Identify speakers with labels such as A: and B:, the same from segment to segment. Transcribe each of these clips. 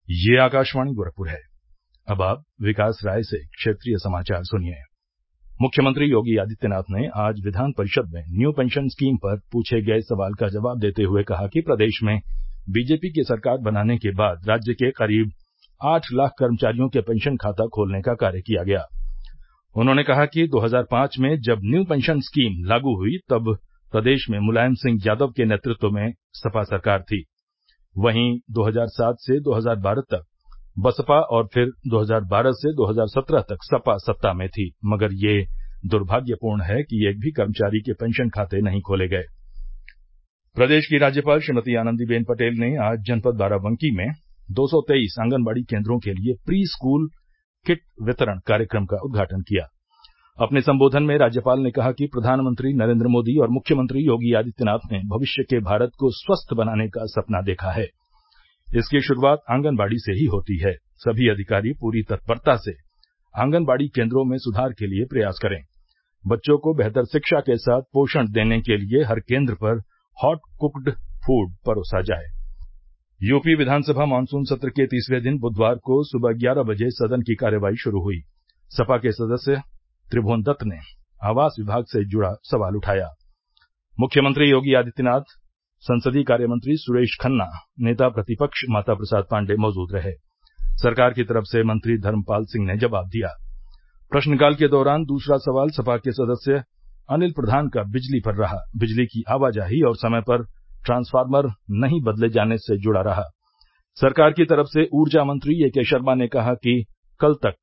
A: ये आकाशवाणी गोरखपुर है। अब आप विकास राय से क्षेत्रीय समाचार सुनिए। मुख्यमंत्री योगी आदित्यनाथ ने आज विधान परिषद में न्यू पेंशन स्कीम पर पूछे गए सवाल का जवाब देते हुए कहा कि प्रदेश में बीजेपी की सरकार बनाने के बाद राज्य के करीब 8 लाख कर्मचारियों के पेंशन खाता खोलने का कार्य किया गया। उन्होंने कहा कि 2005 में जब न्यू पेंशन स्कीम लागू हुई तब प्रदेश में मुलायम सिंह यादव के नेतृत्व में सपा सरकार थी। वहीं 2007 से 2012 तक बसपा और फिर 2012 से 2017 तक सपा सत्ता में थी, मगर ये दुर्भाग्यपूर्ण है कि एक भी कर्मचारी के पेंशन खाते नहीं खोले गए। प्रदेश की राज्यपाल श्रीमती आनंदीबेन पटेल ने आज जनपद बाराबंकी में 223 आंगनबाड़ी केंद्रों के लिए प्री स्कूल किट वितरण कार्यक्रम का उद्घाटन किया। अपने संबोधन में राज्यपाल ने कहा कि प्रधानमंत्री नरेंद्र मोदी और मुख्यमंत्री योगी आदित्यनाथ ने भविष्य के भारत को स्वस्थ बनाने का सपना देखा है। इसकी शुरुआत आंगनबाड़ी से ही होती है। सभी अधिकारी पूरी तत्परता से आंगनबाड़ी केंद्रों में सुधार के लिए प्रयास करें। बच्चों को बेहतर शिक्षा के साथ पोषण देने के लिए हर केंद्र पर हॉट कुक्ड फूड परोसा जाए। यूपी विधानसभा मानसून सत्र के तीसरे दिन बुधवार को सुबह 11 बजे सदन की कार्यवाही शुरू हुई। सपा के सदस्य त्रिभुवन दत्त ने आवास विभाग से जुड़ा सवाल उठाया। मुख्यमंत्री योगी आदित्यनाथ, संसदीय कार्यमंत्री सुरेश खन्ना, नेता प्रतिपक्ष माता प्रसाद पांडेय मौजूद रहे। सरकार की तरफ से मंत्री धर्मपाल सिंह ने जवाब दिया। प्रश्नकाल के दौरान दूसरा सवाल सपा के सदस्य अनिल प्रधान का बिजली पर रहा। बिजली की आवाजाही और समय पर ट्रांसफार्मर नहीं बदले जाने से जुड़ा रहा। सरकार की तरफ से ऊर्जा मंत्री ए के शर्मा ने कहा कि कल तक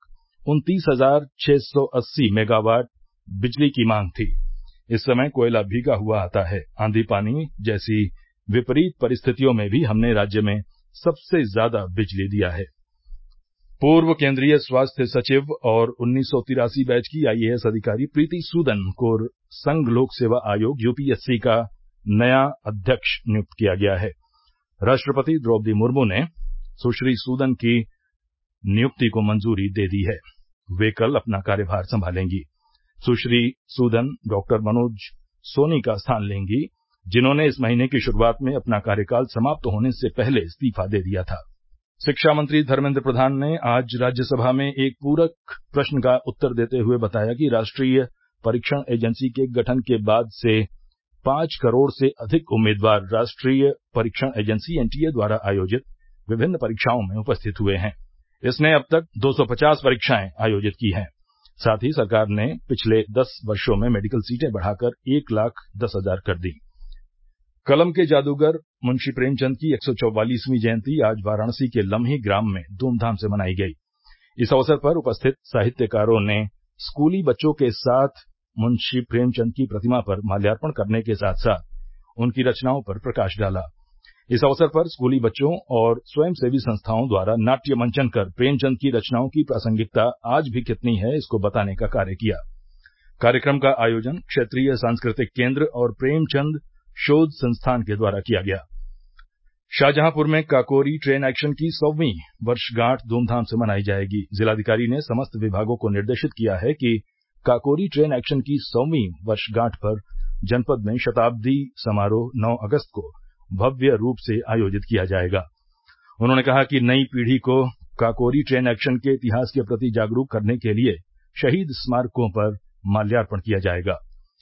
A: 29,680 मेगावाट बिजली की मांग थी। इस समय कोयला भीगा हुआ आता है। आंधी पानी जैसी विपरीत परिस्थितियों में भी हमने राज्य में सबसे ज्यादा बिजली दिया है। पूर्व केंद्रीय स्वास्थ्य सचिव और 1983 बैच की आईएएस अधिकारी प्रीति सूदन को संघ लोक सेवा आयोग यूपीएससी का नया अध्यक्ष नियुक्त किया गया है। राष्ट्रपति द्रौपदी मुर्मू ने सुश्री सूदन की नियुक्ति को मंजूरी दे दी है। वे कल अपना कार्यभार संभालेंगी। सुश्री सूदन डॉक्टर मनोज सोनी का स्थान लेंगी, जिन्होंने इस महीने की शुरुआत में अपना कार्यकाल समाप्त होने से पहले इस्तीफा दे दिया था। शिक्षा मंत्री धर्मेंद्र प्रधान ने आज राज्यसभा में एक पूरक प्रश्न का उत्तर देते हुए बताया कि राष्ट्रीय परीक्षण एजेंसी के गठन के बाद से 5 करोड़ से अधिक उम्मीदवार राष्ट्रीय परीक्षण एजेंसी एनटीए द्वारा आयोजित विभिन्न परीक्षाओं में उपस्थित हुए हैं। इसने अब तक 250 परीक्षाएं आयोजित की हैं। साथ ही सरकार ने पिछले 10 वर्षों में मेडिकल सीटें बढ़ाकर 1,10,000 कर दी। कलम के जादूगर मुंशी प्रेमचंद की 144वीं जयंती आज वाराणसी के लम्ही ग्राम में धूमधाम से मनाई गई। इस अवसर पर उपस्थित साहित्यकारों ने स्कूली बच्चों के साथ मुंशी प्रेमचंद की प्रतिमा पर माल्यार्पण करने के साथ साथ उनकी रचनाओं पर प्रकाश डाला। इस अवसर पर स्कूली बच्चों और स्वयंसेवी संस्थाओं द्वारा नाट्य मंचन कर प्रेमचंद की रचनाओं की प्रासंगिकता आज भी कितनी है, इसको बताने का कार्य किया। कार्यक्रम का आयोजन क्षेत्रीय सांस्कृतिक केंद्र और प्रेमचंद शोध संस्थान के द्वारा किया गया। शाहजहांपुर में काकोरी ट्रेन एक्शन की 100वीं वर्षगांठ धूमधाम से मनाई जाएगी। जिलाधिकारी ने समस्त विभागों को निर्देशित किया है कि काकोरी ट्रेन एक्शन की 100वीं वर्षगांठ पर जनपद में शताब्दी समारोह 9 अगस्त को भव्य रूप से आयोजित किया जाएगा। उन्होंने कहा कि नई पीढ़ी को काकोरी ट्रेन एक्शन के इतिहास के प्रति जागरूक करने के लिए शहीद स्मारकों पर माल्यार्पण किया जाएगा।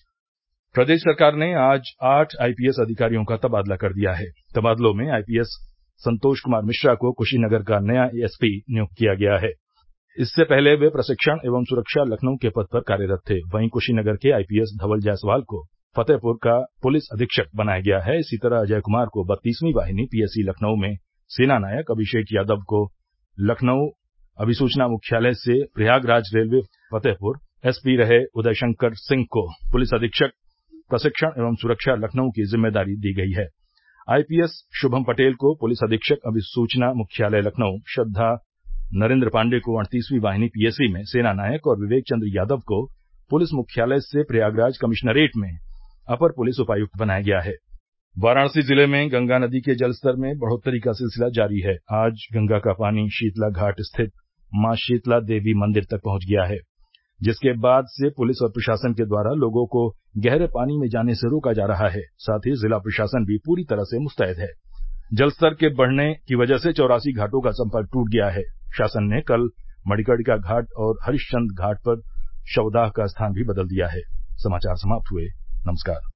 A: प्रदेश सरकार ने आज 8 आईपीएस अधिकारियों का तबादला कर दिया है। तबादलों में आईपीएस संतोष कुमार मिश्रा को कुशीनगर का नया एएसपी नियुक्त किया गया है। इससे पहले वे प्रशिक्षण एवं सुरक्षा लखनऊ के पद पर कार्यरत थे। वहीं कुशीनगर के आईपीएस धवल जायसवाल को फतेहपुर का पुलिस अधीक्षक बनाया गया है। इसी तरह अजय कुमार को 32वीं वाहिनी पीएसी लखनऊ में सेना नायक, अभिषेक यादव को लखनऊ अभिसूचना मुख्यालय से प्रयागराज रेलवे फतेहपुर, एसपी रहे उदय शंकर सिंह को पुलिस अधीक्षक प्रशिक्षण एवं सुरक्षा लखनऊ की जिम्मेदारी दी गई है। आईपीएस शुभम पटेल को पुलिस अधीक्षक अभिसूचना मुख्यालय लखनऊ, श्रद्धा नरेंद्र पांडे को 38वीं वाहिनी पीएसी में सेना नायक और विवेक चंद्र यादव को पुलिस मुख्यालय से प्रयागराज कमिश्नरेट में अपर पुलिस उपायुक्त बनाया गया है। वाराणसी जिले में गंगा नदी के जलस्तर में बढ़ोत्तरी का सिलसिला जारी है। आज गंगा का पानी शीतला घाट स्थित मां शीतला देवी मंदिर तक पहुंच गया है, जिसके बाद से पुलिस और प्रशासन के द्वारा लोगों को गहरे पानी में जाने से रोका जा रहा है। साथ ही जिला प्रशासन भी पूरी तरह से मुस्तैद है। जलस्तर के बढ़ने की वजह से 84 घाटों का संपर्क टूट गया है। शासन ने कल मणिकर्णिका घाट और हरिश्चंद्र घाट पर शवदाह का स्थान भी बदल दिया है। समाचार समाप्त हुए। नमस्कार।